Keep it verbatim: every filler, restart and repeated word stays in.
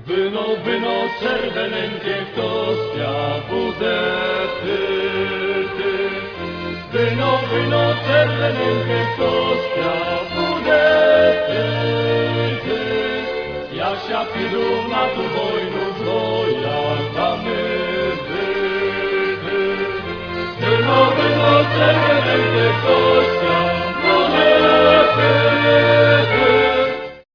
Vino, vino, cervenenche, costia, bude, pyrty. Vino, vino, cervenenche, costia, bude, pyrty. Jasia pidu na tu wojnu,